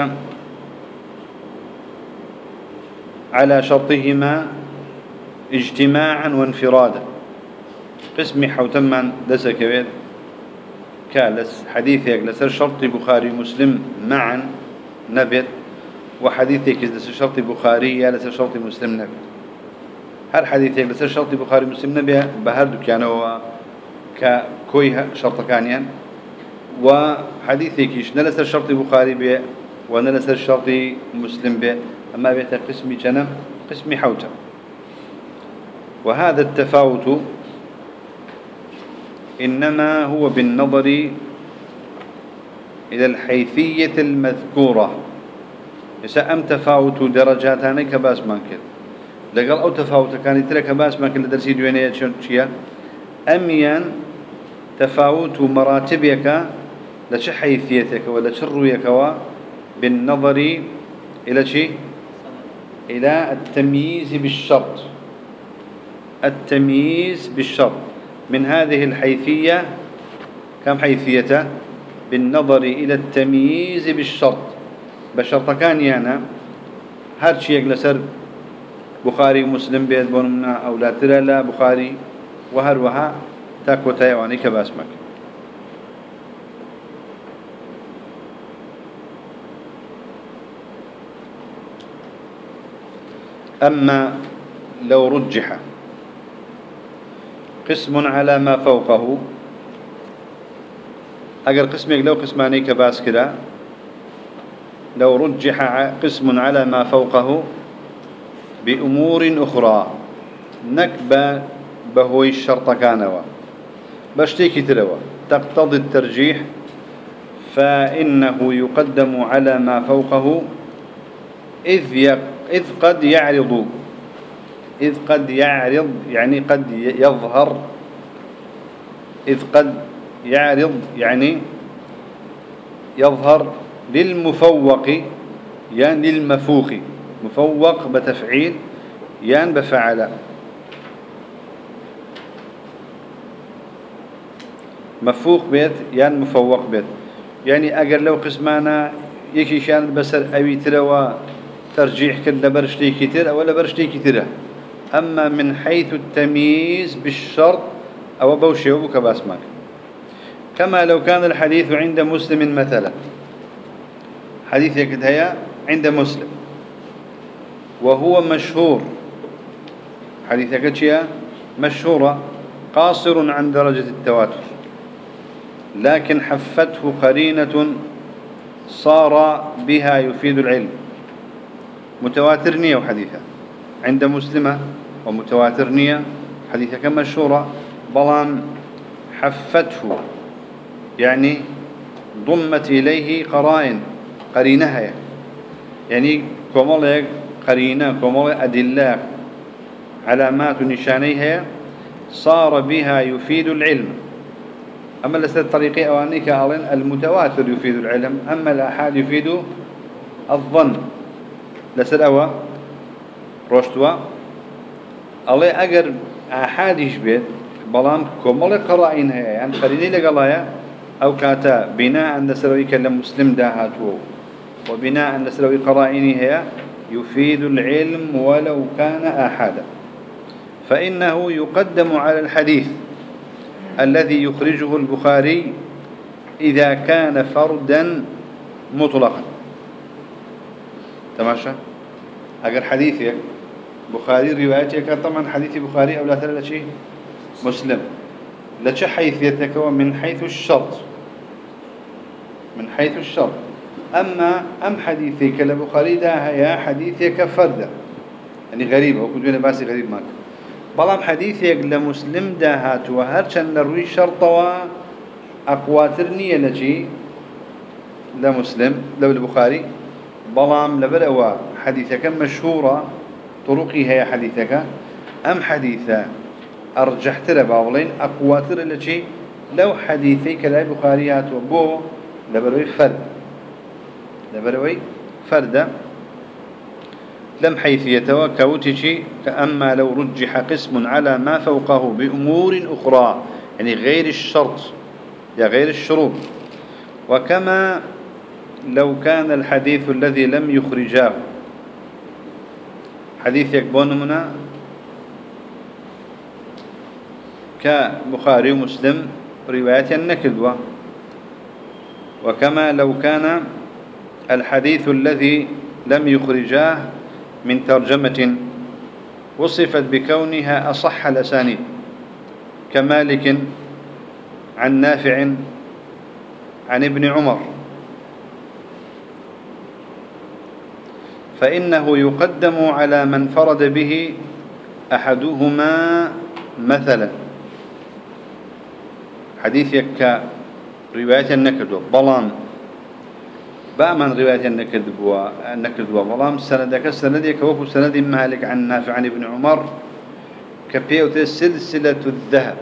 على شرطهما اجتماعا وانفرادا. قسم حوتما دس كبير كالس حديثك لسر شرط بخاري مسلم معا نبت، وحديثك لسر شرط بخاري لسر شرط مسلم نبت. هل حديثك لسر شرط بخاري مسلم نبت بهردو كانوا ككويها شرط كانيان، وحديثك نلسر شرط بخاري به ونلسر شرط مسلم به، أما بيت قسمي جنم قسمي حوتم. وهذا التفاوت إنما هو بالنظر إلى الحيثية المذكورة. يسأم تفاوت درجاتنا كباس مانكل لقال أو تفاوت كان يترك كباس مانكل لدرسي دوينية شيا أميان تفاوت مراتبك لش حيثيتك ولا شرويك بالنظر إلى شيء إلى التمييز بالشرط. التمييز بالشرط من هذه الحيثية كم حيثيته؟ بالنظر إلى التمييز بالشرط. بشرط كان يانا هر شيء يجلسر بخاري ومسلم بيت بونمنا أو لا ترى لا بخاري وهر وها تاكو تايواني كباسمك. أما لو رجح قسم على ما فوقه، أجر قسمك لو قسماني كباس كده، لو رجح قسم على ما فوقه بأمور أخرى نكبة بهوي الشرط كانوا بشتيكي تلوى تقتضي الترجيح، فإنه يقدم على ما فوقه إذ يق إذ قد يعرض إذ قد يعرض يعني قد يظهر إذ قد يعرض يعني يظهر للمفوق يعني للمفوق، مفوق بتفعيل يعني بفعل، مفوق بيت يعني مفوق بيت. يعني أجر لو قسمانا يكي شان بسر أبي تلوا ترجيح كده برشتي كتير أو لا برشتي كتير، أما من حيث التمييز بالشرط أو بوشي وبك باسمك. كما لو كان الحديث عند مسلم مثلا، حديث يكتهيا عند مسلم وهو مشهور، حديث يكتشيا مشهورة قاصر عن درجة التواتر، لكن حفته قرينة صار بها يفيد العلم. متواتر نية وحديثة عند مسلمة ومتواتر نية حديثة كم مشهورة، بلان حفته يعني ضمت إليه قرائن قرينها، يعني كمالك قرينة كمالك أدلة علامات نشانيها صار بها يفيد العلم. أما لسه الطريقة أوانيك أعلن المتواتر يفيد العلم، أما الأحاد يفيد الظن. لسه الأوى رشتوا الله أجر أحد يشبه بلام كمال قرائنها يعني قرينة لقلايا أو كاتا بناء أن سروي كلام مسلم داهاتو، وبناء أن سروي قرائنها يفيد العلم ولو كان أحدا، فإنه يقدم على الحديث الذي يخرجه البخاري إذا كان فردا مطلقا. تماشى أجر حديثك بخاري روايتك طبعا حديث بخاري أو لا ترى شيء مسلم، لش حيثيتك ومن حيث الشرط من حيث الشرط أما أم حديثك لبخاري ده هي حديثك فردا يعني غريبة وكنت أنا باسي غريب ماك بلام حديثك لمسلم ده هات وهرشان لروي شرطة أقواترني لجي لمسلم لو البخاري بلام لبلوا حديثك مشهورة طرقي هي حديثك أم حديثة أرجحت لباولين أقواتر لجي لو حديثك لا بخاري هات وبو لبروي فرد لبروي فرد لم حيثيته كوتشي كأما لو رجح قسم على ما فوقه بأمور أخرى يعني غير الشرط يا غير الشروط وكما لو كان الحديث الذي لم يخرجاه حديث يكبون منا كبخاري ومسلم رواية النكدوة وكما لو كان الحديث الذي لم يخرجاه من ترجمة وصفت بكونها أصح الأسانيد كمالك عن نافع عن ابن عمر فإنه يقدم على من فرد به أحدهما مثلا حديث يكا رواية النكد بلان بأمن رواية النكد والنكد وبلان سندك سندك وكو سند مالك عن نافع عن ابن عمر كبيوت سلسلة الذهب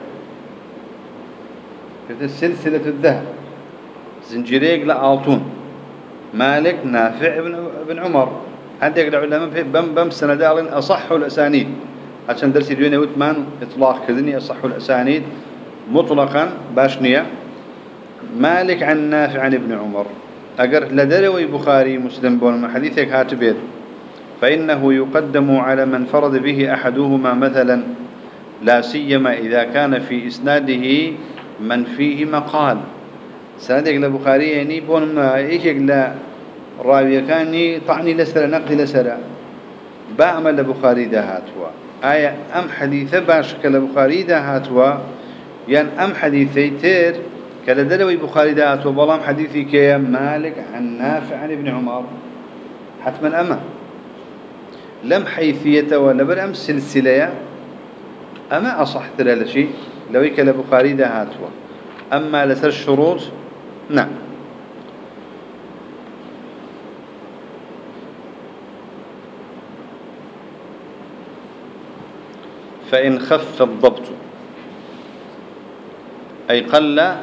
سلسلة الذهب زنجيريق لآلتون مالك نافع ابن عمر عندك العلماء بم بم سندال أصح الأسانيد عشان درس اليوم وثمان إطلاق كذني أصح الأسانيد مطلقا باشنية مالك عن نافع عن ابن عمر أجر لدروي بخاري مسلم بون حديثك هاتبير فإنه يقدم على من فرض به أحدهما مثلا لا سيما إذا كان في إسناده من فيه مقال سندك لبخاري يعني بون ما إيشك لا راوي كاني طعني لسرة نقد لسرة بعمل لبخاري ده هاتوا آية أم حديثة باش كالبخاري ده هاتوا يعني أم حديثي تير كالدلوي بخاري ده هاتوا بلام حديثي كي مالك عن نافع عن ابن عمر حتما أما لم حيثية ولا بل أم سلسلة أما أصح ترى لشي لو كالبخاري ده هاتوا أما لسر الشروط نعم فإن خف الضبط أي قل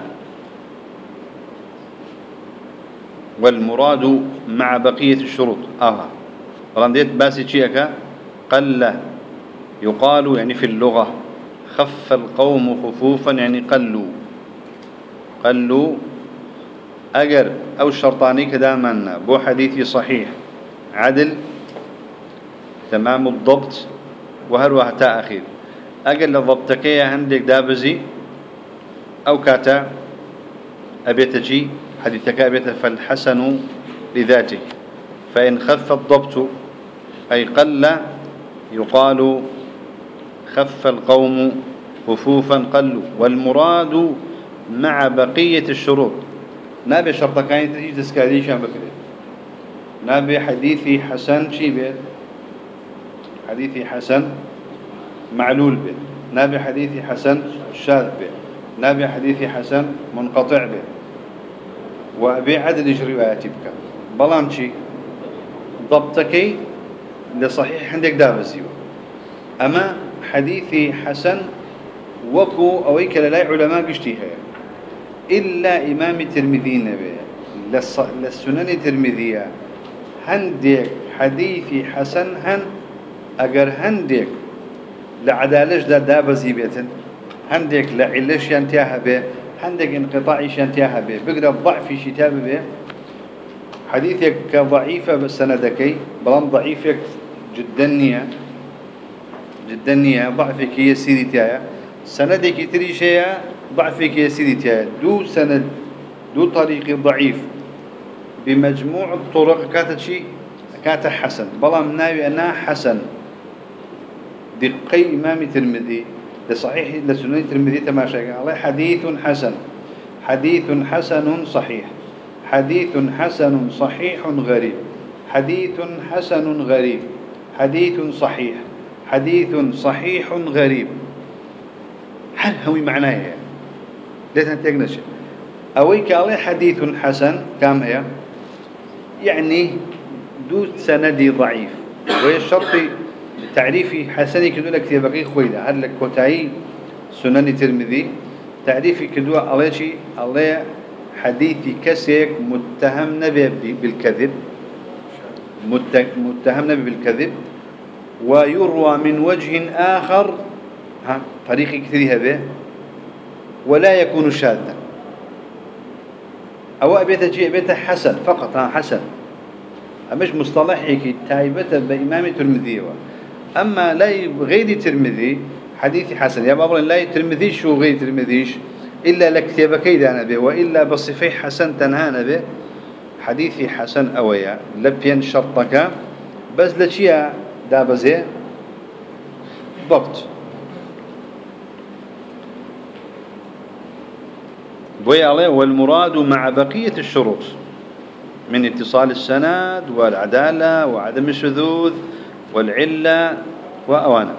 والمراد مع بقية الشروط آه رنديت باسي شيئك قل يقال يعني في اللغة خف القوم خفوفا يعني قلوا قلوا أجر أو الشرطاني كدامنا بو حديثي صحيح عدل تمام الضبط وهروه تأخير أجل لضبطك يا عندك دابزي أو كاتا أبيتجي حديثك أبيت فالحسن لذاته فإن خف الضبط أي قل يقال خف القوم خفوفا قلوا والمراد مع بقية الشروط نابي شرطكين تجي تسكاليشان بكري نابي حديثي حسن شي بيت حديثي حسن معلول به نابي حديثي حسن شاذ به نابي حديثي حسن منقطع به وأبي عدل رواياتي بك بلام شي ضبطكي لصحيح عندك دابزيو أما حديثي حسن وكو أويك للاي علماء قشتيها إلا إمام الترمذي نبي للسنن الترمذية هندك حديثي حسن هن أجر هندك لعدالش دا دابزي بيتن هندك لعلش ينتهى به هندك انقطاعش ينتهى به بقدر ضعف شتاب به حديثك ضعيفة بسندكي بلان ضعيفك جدا نية جدا نية ضعفك يسيري تايا سندك تري شيء ضعفك يسيري تايا دو سند دو طريق ضعيف بمجموع الطرق كانت شيء كانت حسن بلان ناوي أنا حسن دقي إمام الترمذي لصحيح لسنن الترمذي تماشى الله حديث حسن حديث حسن صحيح حديث حسن صحيح غريب حديث حسن غريب حديث صحيح حديث صحيح غريب هل هو معناه لا تنتقنش أويك الله حديث حسن كم هي يعني دو سندي ضعيف وهي الشرط تعريفي حسني كدو لك تبقي خويدا هل لك كتاي سنن الترمذي تعريفي كدو الله شيء الله حديثي كسيك متهم نبي بالكذب متهم نبي بالكذب ويروى من وجه آخر ها طريق كثير هذا ولا يكون شاذا أو أبيت جي أبيت حسن فقط ها حسن مش مصطلحي تايبة بإمام الترمذي أما لا غير الترمذي حديث حسن يا بابا لا الترمذي شو غير الترمذيش إلا لكتاب كيدا نبي وإلا بصفي حسن تنهانا به حديثي حسن أويا لبين شرطك بس لشيا دابزي ضبط بوي عليه والمراد مع بقية الشروط من اتصال السند والعدالة وعدم الشذوذ والعلة وأوانه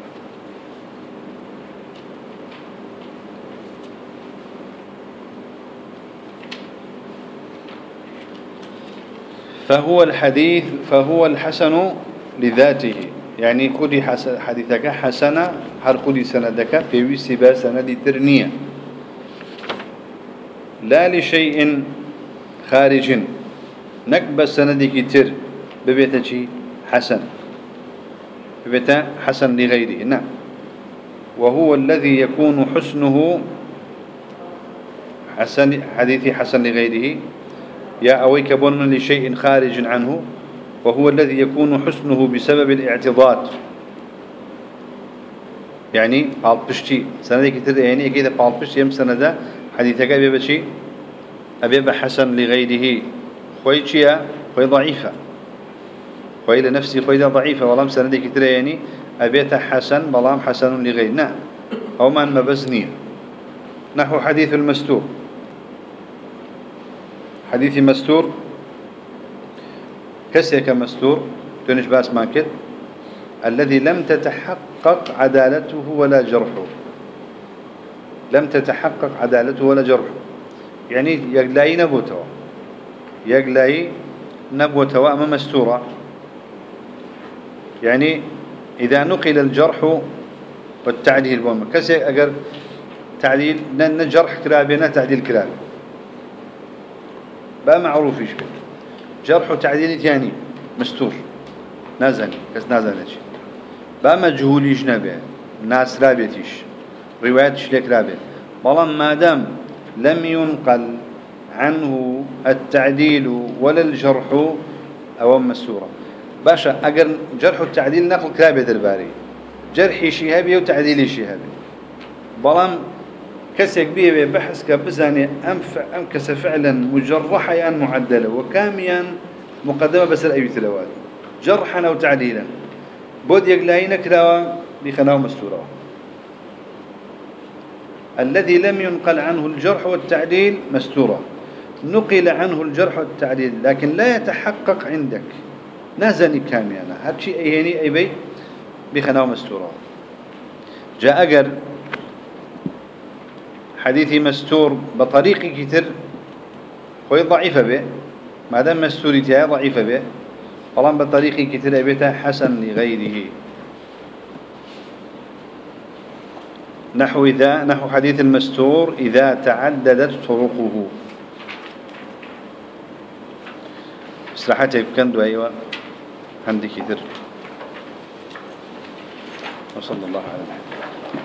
فهو الحديث فهو الحسن لذاته يعني خذي حديثك حسنة هر خذي سندك في وسبا سند ترنية لا لشيء خارج نكب سندك تر ببيتك حسن ببيت حسن لغيره نعم وهو الذي يكون حسنه حسن حديث حسن لغيره يا أويك بون لشيء خارج عنه وهو الذي يكون حسنه بسبب الاعتضاد يعني بالبشتي سندك تر يعني كده بالبشتي يم سنده حديثك أبي بشي أبي حسن لغيره خويتشيا خوي ضعيفة خوي لنفسي خوي ضعيفة والله سندك تر يعني أبيت حسن بلام حسن لغيره نعم أو من مبزنيه نحو حديث المستور حديث مستور كسيك مستور تنش باس ماكت الذي لم تتحقق عدالته ولا جرحه لم تتحقق عدالته ولا جرحه يعني يقلاي نبوته يقلاي نبوته أما مستورة يعني إذا نقل الجرح والتعديل بوما كسيك أقر تعديل نجرح كرابنا تعديل كرابي بقى معروف يشبه جرح وتعديل ثاني مستور نازل كس نازلش بقى مجهول يجنبه ناس رابيتيش رواياتش لك رابيت بلان ما دام لم ينقل عنه التعديل ولا الجرح أو مستورة باشا أجر جرح التعديل نقل كرابيت الباري جرحي شهابي وتعديلي شهابي بلان كسك بيه بحث كبزاني أنفع أمكس فعلا مجرحة يعني معدلة وكاميا مقدمة بس الأيوة تلوات جرحا أو تعديلا بود يقلاين كلاوا بخناو مستورة الذي لم ينقل عنه الجرح والتعديل مستورة نقل عنه الجرح والتعديل لكن لا يتحقق عندك نازني كاميا هذا شيء أيهني أي بي بخناو مستورة جاء أجر حديثي مستور بطريق كتير خوي ضعيفة به ما دام مستوريتها ضعيفة به طالما بطريق كتير أبيتها حسن لغيره نحو إذا نحو حديث المستور إذا تعددت طرقه إصلاحاتي بكندو أيوة عندي كتير وصلى الله على محمد